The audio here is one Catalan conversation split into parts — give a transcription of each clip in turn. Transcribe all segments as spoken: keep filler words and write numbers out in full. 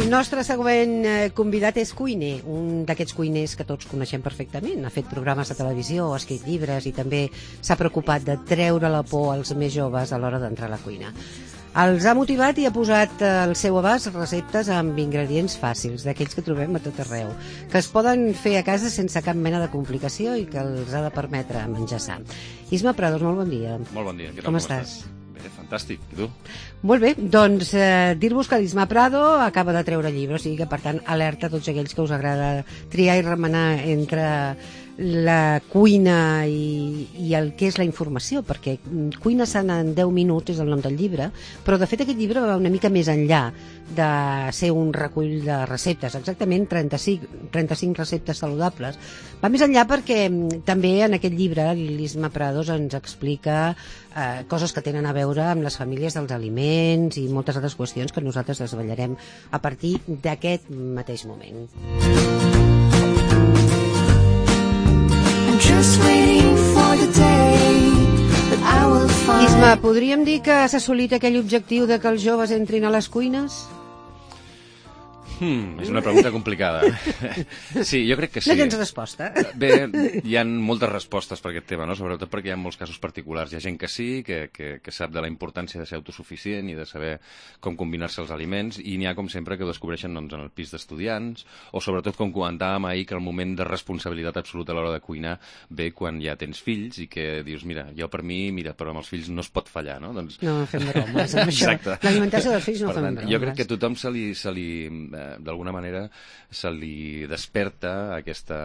El nostre següent convidat és cuiner, un d'aquests cuiners que tots coneixem perfectament. Ha fet programes de televisió, ha escrit llibres i també s'ha preocupat de treure la por als més joves a l'hora d'entrar a la cuina. Els ha motivat i ha posat al seu abast receptes amb ingredients fàcils, d'aquells que trobem a tot arreu, que es poden fer a casa sense cap mena de complicació i que els ha de permetre menjar sa. Isma Prados, molt bon dia. Molt bon dia. Què tal, com com estàs? estàs? Bé, fantàstic. I tu? Molt bé, doncs eh, dir-vos que l'Isma Prado acaba de treure llibre, o sigui que per tant alerta a tots aquells que us agrada triar i remenar entre la cuina i, i el que és la informació, perquè Cuina sana en deu minuts és el nom del llibre, però de fet aquest llibre va una mica més enllà de ser un recull de receptes, exactament trenta-cinc, trenta-cinc receptes saludables. Va més enllà perquè també en aquest llibre l'Isma Prados ens explica eh, coses que tenen a veure amb les famílies dels aliments i moltes altres qüestions que nosaltres desvetllarem a partir d'aquest mateix moment. Isma, podríem dir que s'ha assolit aquell objectiu de que els joves entrin a les cuines? Hmm, és una pregunta complicada. Sí, jo crec que sí. No tens resposta. Bé, hi ha moltes respostes per aquest tema, no? Sobretot perquè hi ha molts casos particulars. Hi ha gent que sí, que, que, que sap de la importància de ser autosuficient i de saber com combinar-se els aliments, i n'hi ha, com sempre, que ho descobreixen doncs, en el pis d'estudiants, o sobretot, com comentàvem ahir, que el moment de responsabilitat absoluta a l'hora de cuinar ve quan ja tens fills i que dius, mira, jo per mi, mira, però amb els fills no es pot fallar, no? Doncs... No fem bromes amb això. L'alimentació dels fills no per fem tant, bromes. Jo crec que a tothom se li... Se li d'alguna manera se li desperta aquesta,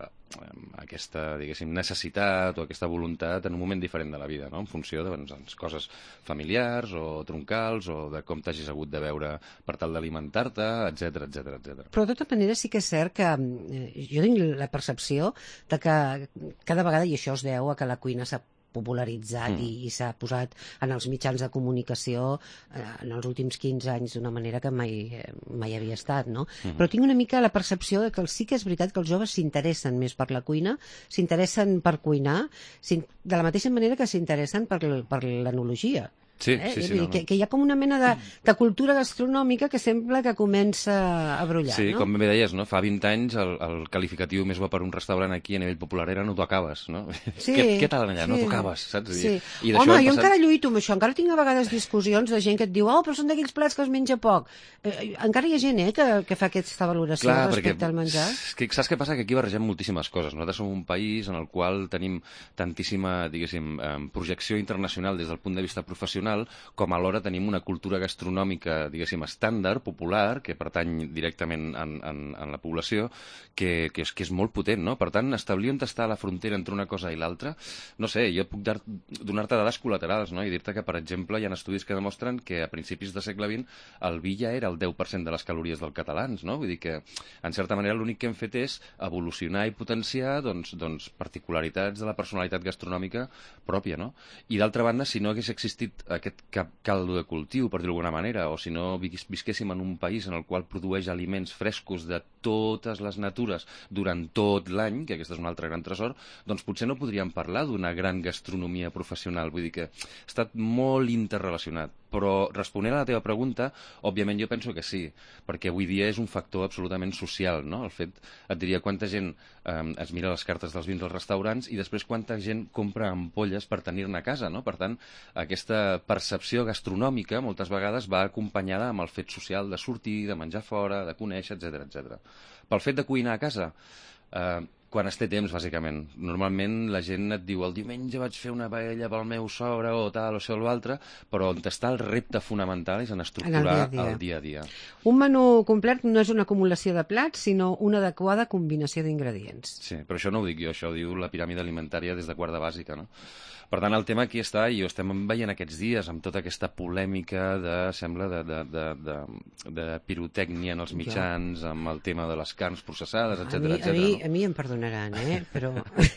aquesta diguéssim, necessitat o aquesta voluntat en un moment diferent de la vida, no? En funció de doncs, coses familiars o troncals o de com t'hagis hagut de veure per tal d'alimentar-te, etcètera, etcètera, etcètera. Però de tota manera sí que és cert que eh, jo tinc la percepció de que cada vegada, i això es deu a que la cuina s'ha popularitzat mm. i, i s'ha posat en els mitjans de comunicació eh, en els últims quinze anys d'una manera que mai, eh, mai havia estat, no? Mm. Però tinc una mica la percepció de que sí que és veritat que els joves s'interessen més per la cuina, s'interessen per cuinar, de la mateixa manera que s'interessen per, per l'enologia. Sí, eh? sí, sí, dir, no, no. Que, que hi ha com una mena de, de cultura gastronòmica que sembla que comença a brollar, sí, no? Com bé deies, no? Fa vint anys el, el qualificatiu més bo per un restaurant aquí a nivell popular era no t'ho acabes, no? Sí, què, què tal allà? sí, No t'ho acabes, saps? Sí. I Home, jo passat... encara lluito amb això, encara tinc a vegades discussions de gent que et diu, oh, però són d'aquells plats que es menja poc. Eh, encara hi ha gent, eh, que, que fa aquesta valoració Clar, respecte perquè, al menjar. Que, saps què passa? Que aquí barregem moltíssimes coses. Nosaltres som un país en el qual tenim tantíssima, diguéssim, eh, projecció internacional des del punt de vista professional, com alhora tenim una cultura gastronòmica, diguéssim, estàndard, popular, que pertany directament en, en, en la població, que, que, és, que és molt potent, no? Per tant, establir on està la frontera entre una cosa i l'altra, no sé, jo puc donar-te dades col·laterals, no? I dir-te que, per exemple, hi ha estudis que demostren que a principis del segle vint el vi ja era el deu per cent de les calories dels catalans, no? Vull dir que, en certa manera, l'únic que hem fet és evolucionar i potenciar doncs, doncs, particularitats de la personalitat gastronòmica pròpia, no? I d'altra banda, si no hagués existit aquest cap caldo de cultiu, per dir-ho d'alguna manera, o si no visquéssim en un país en el qual produeix aliments frescos de totes les natures durant tot l'any, que aquest és un altre gran tresor, doncs potser no podríem parlar d'una gran gastronomia professional. Vull dir que ha estat molt interrelacionat. Però responent a la teva pregunta, òbviament jo penso que sí, perquè avui dia és un factor absolutament social, no? El fet, et diria, quanta gent eh, es mira les cartes dels vins als restaurants i després quanta gent compra ampolles per tenir-ne a casa, no? Per tant, aquesta percepció gastronòmica moltes vegades va acompanyada amb el fet social de sortir, de menjar fora, de conèixer, etcètera, etcètera. Pel fet de cuinar a casa, eh, quan es té temps, bàsicament. Normalment la gent et diu el diumenge vaig fer una paella pel meu sogre o tal o això o l'altre, però on està el repte fonamental és en estructurar en el, dia el dia a dia. Un menú complet no és una acumulació de plats, sinó una adequada combinació d'ingredients. Sí, però això no ho dic jo, això ho diu la piràmide alimentària des de quart de bàsica, no? Per tant, el tema aquí està, i ho estem veient aquests dies, amb tota aquesta polèmica de, sembla, de, de, de, de, de pirotècnia en els mitjans, amb el tema de les carns processades, etcètera, etcètera. A mi, no? a mi em perdonaran, eh? Però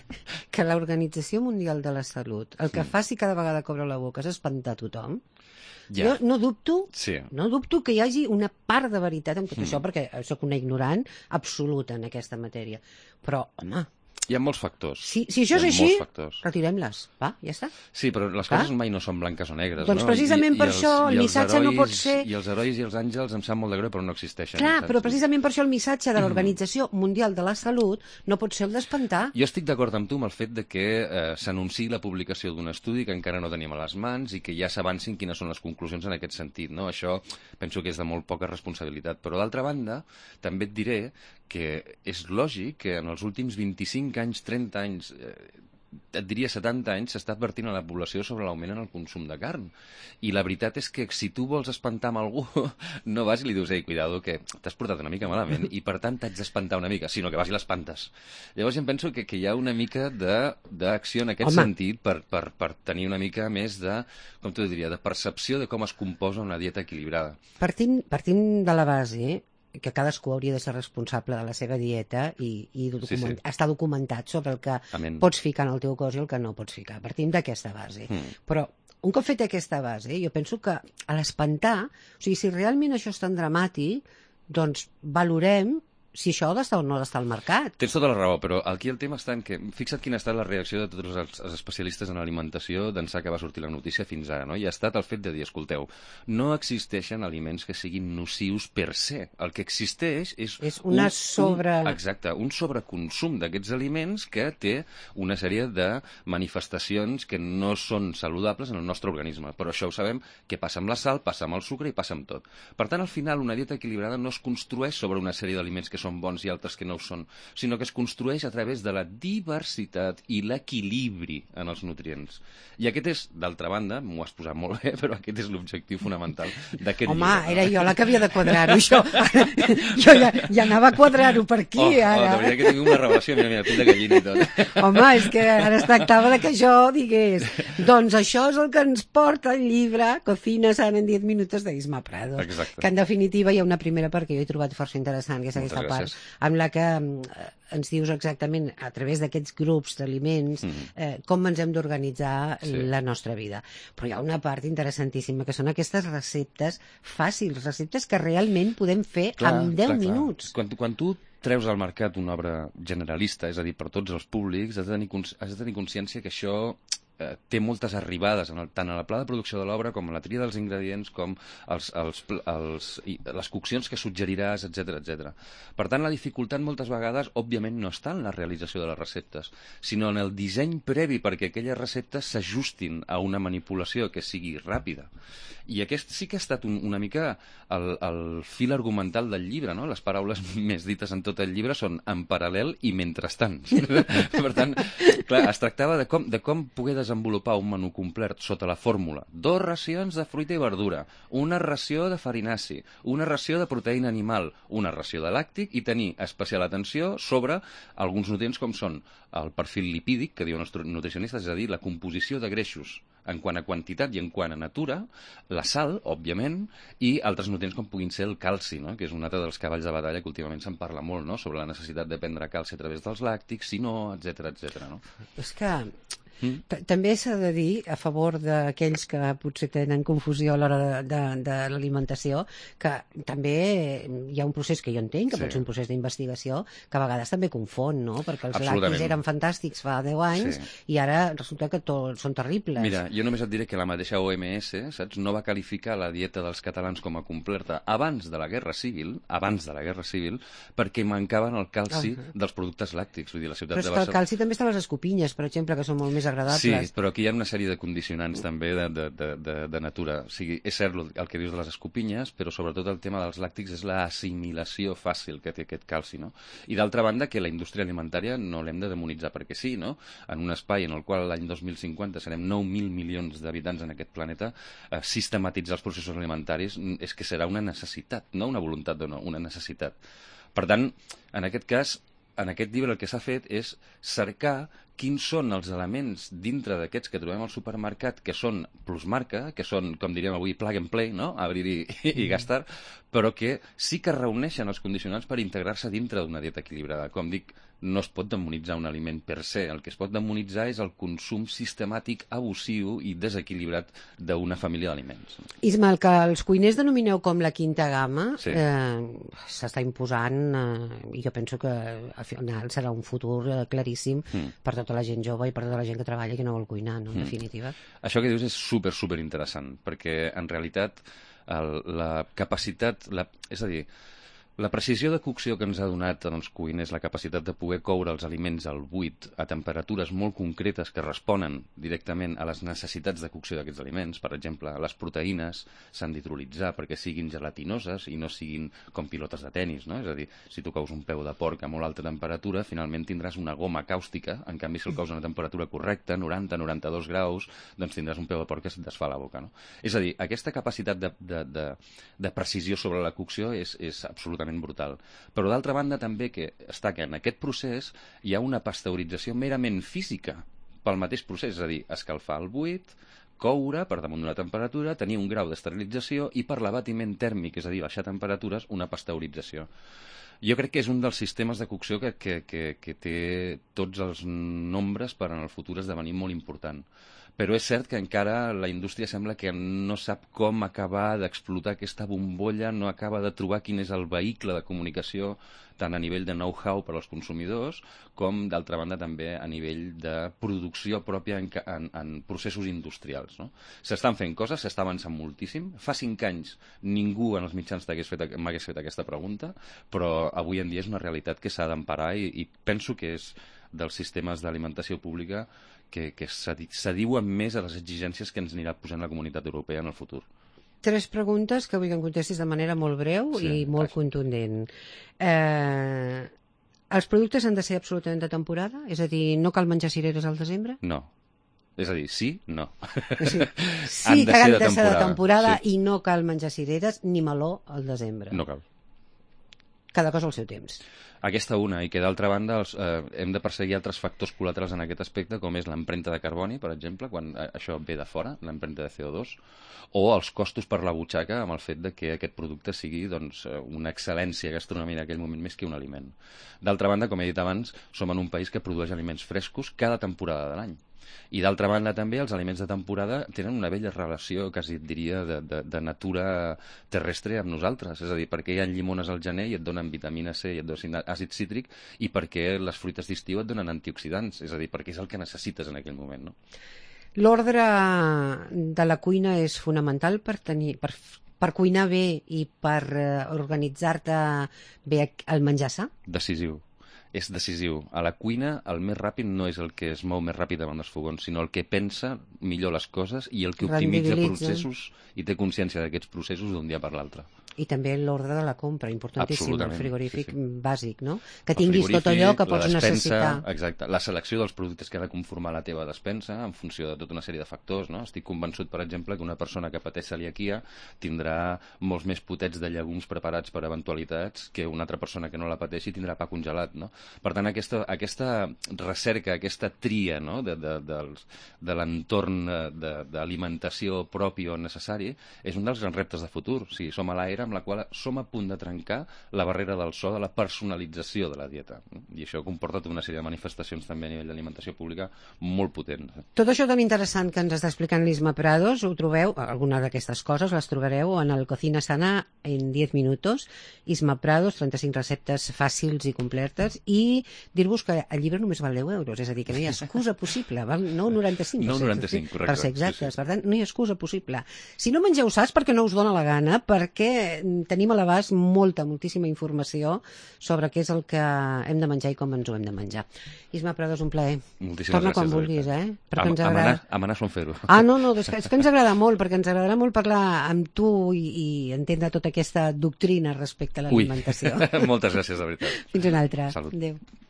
que l'Organització Mundial de la Salut el que mm. faci cada vegada que obre la boca és espantar tothom. Ja. Jo no dubto, sí. no dubto que hi hagi una part de veritat en tot mm. això, perquè sóc una ignorant absoluta en aquesta matèria. Però, home, Hi ha molts factors. Si, si això és així, retirem-les. Va, ja està. Sí, però les coses mai no són blanques o negres, doncs no? precisament I, per i els, això el missatge herois, no pot ser... I els herois i els àngels em sap molt de greu, però no existeixen. Clar, però precisament per això el missatge de l'Organització Mundial de la Salut no pot ser el d'espantar. Jo estic d'acord amb tu amb el fet de que eh, s'anunciï la publicació d'un estudi que encara no tenim a les mans i que ja s'avancin quines són les conclusions en aquest sentit, no? Això penso que és de molt poca responsabilitat. Però d'altra banda, també et diré que és lògic que en els últims vint-i-cinc anys, trenta anys, eh, et diria setanta anys, s'està advertint a la població sobre l'augment en el consum de carn. I la veritat és que si tu vols espantar amb algú, no vas i li dius, ei, cuidado, que t'has portat una mica malament i per tant t'haig d'espantar una mica, sinó que vas i l'espantes. Llavors jo em penso que, que hi ha una mica d'acció en aquest Home. sentit per, per, per tenir una mica més de, com t'ho diria, de percepció de com es composa una dieta equilibrada. Partim, partim de la base que cadascú hauria de ser responsable de la seva dieta i, i document, sí, sí. estar documentat sobre el que Amen. pots ficar en el teu cos i el que no pots ficar. Partim d'aquesta base. Mm. Però un cop fet aquesta base, jo penso que a l'espantar, o sigui, si realment això és tan dramàtic, doncs valorem si això ha d'estar o no ha d'estar al mercat. Tens tota la raó, però aquí el tema està en que... Fixa't quina ha estat la reacció de tots els, els especialistes en alimentació d'ençà que va sortir la notícia fins ara, no? I ha estat el fet de dir, escolteu, no existeixen aliments que siguin nocius per se. El que existeix és... És una un, sobre... Un, exacte, un sobreconsum d'aquests aliments que té una sèrie de manifestacions que no són saludables en el nostre organisme. Però això ho sabem que passa amb la sal, passa amb el sucre i passa amb tot. Per tant, al final, una dieta equilibrada no es construeix sobre una sèrie d'aliments que són són bons i altres que no ho són, sinó que es construeix a través de la diversitat i l'equilibri en els nutrients. I aquest és, d'altra banda, m'ho has posat molt bé, però aquest és l'objectiu fonamental d'aquest llibre. Home, era jo la que havia de quadrar-ho, això. Jo ja, ja anava a quadrar-ho per aquí, oh, ara. Oh, de veritat que tinc una revelació, mira, mira, pell de gallina i tot. Home, és que ara es tractava de que jo digués, doncs això és el que ens porta el llibre Cocina sana en diez minutos de Isma Prado. Exacte. Que en definitiva hi ha una primera part que jo he trobat força interessant, que és aquesta part amb la que eh, ens dius exactament a través d'aquests grups d'aliments mm. eh, com ens hem d'organitzar sí. la nostra vida. Però hi ha una part interessantíssima que són aquestes receptes fàcils, receptes que realment podem fer clar, en deu clar, minuts. Clar. Quan, quan tu treus al mercat una obra generalista, és a dir, per tots els públics, has de tenir, has de tenir consciència que això eh, té moltes arribades en el, tant a la pla de producció de l'obra com a la tria dels ingredients com els, els, els, les coccions que suggeriràs, etcètera, etcètera. Per tant, la dificultat moltes vegades, òbviament, no està en la realització de les receptes, sinó en el disseny previ perquè aquelles receptes s'ajustin a una manipulació que sigui ràpida. I aquest sí que ha estat un, una mica el, el fil argumental del llibre, no? Les paraules més dites en tot el llibre són en paral·lel i mentrestant. Per tant, clar, es tractava de com, de com poder desenvolupar un menú complet sota la fórmula. Dos racions de fruita i verdura, una ració de farinaci, una ració de proteïna animal, una ració de làctic i tenir especial atenció sobre alguns nutrients com són el perfil lipídic, que diuen els nutricionistes, és a dir, la composició de greixos en quant a quantitat i en quant a natura, la sal, òbviament, i altres nutrients com puguin ser el calci, no? Que és un altre dels cavalls de batalla que últimament se'n parla molt, no? Sobre la necessitat de prendre calci a través dels làctics, si no, etcètera, etcètera, no? És que mm. també s'ha de dir, a favor d'aquells que potser tenen confusió a l'hora de, de, de l'alimentació, que també hi ha un procés que jo entenc, que sí. pot ser un procés d'investigació, que a vegades també confon, no? Perquè els làctics eren fantàstics fa deu anys sí. i ara resulta que tot, són terribles. Mira, jo només et diré que la mateixa O M S, saps, no va qualificar la dieta dels catalans com a completa abans de la Guerra Civil, abans de la Guerra Civil, perquè mancaven el calci oh. dels productes làctics. Vull dir, la ciutat però és de que Barcelona... el calci també està a les escopinyes, per exemple, que són molt més agradables. Sí, però aquí hi ha una sèrie de condicionants també de, de, de, de, de natura. O sigui, és cert el que dius de les escopinyes, però sobretot el tema dels làctics és l'assimilació fàcil que té aquest calci, no? I d'altra banda, que la indústria alimentària no l'hem de demonitzar perquè sí, no? En un espai en el qual l'any dos mil cinquanta serem nou mil milions d'habitants en aquest planeta, eh, sistematitzar els processos alimentaris és que serà una necessitat, no una voluntat o no, una necessitat. Per tant, en aquest cas, en aquest llibre el que s'ha fet és cercar quins són els elements dintre d'aquests que trobem al supermercat que són plusmarca, que són, com diríem avui, plug and play, no? Abrir i, i gastar, però que sí que reuneixen els condicionants per integrar-se dintre d'una dieta equilibrada. Com dic, no es pot demonitzar un aliment per se, el que es pot demonitzar és el consum sistemàtic, abusiu i desequilibrat d'una família d'aliments. Isma, el que els cuiners denomineu com la quinta gamma sí. eh, s'està imposant eh, i jo penso que al final serà un futur eh, claríssim mm. per tota la gent jove i per tota la gent que treballa i que no vol cuinar, no? En mm. definitiva. Això que dius és super, super interessant, perquè en realitat el, la capacitat, la, és a dir, la precisió de cocció que ens ha donat als cuiners la capacitat de poder coure els aliments al buit a temperatures molt concretes que responen directament a les necessitats de cocció d'aquests aliments. Per exemple, les proteïnes s'han d'hidrolitzar perquè siguin gelatinoses i no siguin com pilotes de tennis, no? És a dir, si tu cous un peu de porc a molt alta temperatura, finalment tindràs una goma càustica, en canvi si el cous a una temperatura correcta, noranta a noranta-dos graus, doncs tindràs un peu de porc que se't desfà la boca, no? És a dir, aquesta capacitat de, de, de, de precisió sobre la cocció és, és absolutament brutal. Però d'altra banda també que està que en aquest procés hi ha una pasteurització merament física pel mateix procés, és a dir, escalfar el buit, coure per damunt d'una temperatura, tenir un grau d'esterilització i per l'abatiment tèrmic, és a dir, baixar temperatures, una pasteurització. Jo crec que és un dels sistemes de cocció que, que, que, que té tots els nombres per en el futur esdevenir molt important. Però és cert que encara la indústria sembla que no sap com acabar d'explotar aquesta bombolla, no acaba de trobar quin és el vehicle de comunicació tant a nivell de know-how per als consumidors com, d'altra banda, també a nivell de producció pròpia en, en, en processos industrials, no? S'estan fent coses, s'està avançant moltíssim. Fa cinc anys ningú en els mitjans m'hagués fet, fet aquesta pregunta, però avui en dia és una realitat que s'ha d'emparar i, i penso que és dels sistemes d'alimentació pública que, que s'adiuen més a les exigències que ens anirà posant la Comunitat Europea en el futur. Tres preguntes que vull que em contestis de manera molt breu sí, i molt quasi. contundent. Eh, els productes han de ser absolutament de temporada? És a dir, no cal menjar cireres al desembre? No. És a dir, sí, no. Sí, sí que han de, de ser de temporada sí. I no cal menjar cireres ni meló al desembre. No cal. Cada cosa al seu temps. Aquesta una, i que d'altra banda els, eh, hem de perseguir altres factors col·laterals en aquest aspecte, com és l'empremta de carboni, per exemple, quan això ve de fora, l'empremta de C O dos, o els costos per la butxaca amb el fet de que aquest producte sigui doncs, una excel·lència gastronòmica en aquell moment més que un aliment. D'altra banda, com he dit abans, som en un país que produeix aliments frescos cada temporada de l'any. I d'altra banda també els aliments de temporada tenen una vella relació, quasi et diria, de, de, de natura terrestre amb nosaltres. És a dir, perquè hi ha llimones al gener i et donen vitamina C i et donen àcid cítric, i perquè les fruites d'estiu et donen antioxidants. És a dir, perquè és el que necessites en aquell moment, no? L'ordre de la cuina és fonamental per tenir... Per... per cuinar bé i per organitzar-te bé el menjar sa? Decisiu. És decisiu. A la cuina el més ràpid no és el que es mou més ràpid davant dels fogons, sinó el que pensa millor les coses i el que optimitza processos i té consciència d'aquests processos d'un dia per l'altre. I també l'ordre de la compra, importantíssim, el frigorífic sí, sí. bàsic, no? Que tinguis tot allò que pots despensa, necessitar. Exacte. La selecció dels productes que ha de conformar la teva despensa en funció de tota una sèrie de factors, no? Estic convençut, per exemple, que una persona que pateix celiaquia tindrà molts més potets de llegums preparats per eventualitats que una altra persona que no la pateixi tindrà pa congelat, no? Per tant, aquesta, aquesta recerca, aquesta tria, no? de, de, de, de l'entorn d'alimentació propi o necessari és un dels grans reptes de futur. O sigui, som a l'era amb la qual som a punt de trencar la barrera del so de la personalització de la dieta. I això comporta tota una sèrie de manifestacions també a nivell d'alimentació pública molt potents. Tot això tan interessant que ens està explicant l'Isma Prados, ho trobeu, alguna d'aquestes coses les trobareu en el Cocina Sana en diez minutos. Isma Prados, trenta-cinc receptes fàcils i completes, i dir-vos que el llibre només val deu euros, és a dir, que no hi ha excusa possible, val nou coma noranta-cinc nou coma noranta-cinc, correcte. Per ser exactes, sí, sí. Per tant, no hi ha excusa possible. Si no mengeu saps perquè no us dona la gana, perquè tenim a l'abast molta, moltíssima informació sobre què és el que hem de menjar i com ens ho hem de menjar. Isma Prados, un plaer. Moltíssimes Torna gràcies. Quan vulguis, eh? Perquè ens agrada... Amenar som fer-ho. Ah, no, no, és que, és que ens agrada molt, perquè ens agradarà molt parlar amb tu i, i entendre tota aquesta doctrina respecte a l'alimentació. Moltes gràcies, de veritat. Fins una altra. Salut. Adéu.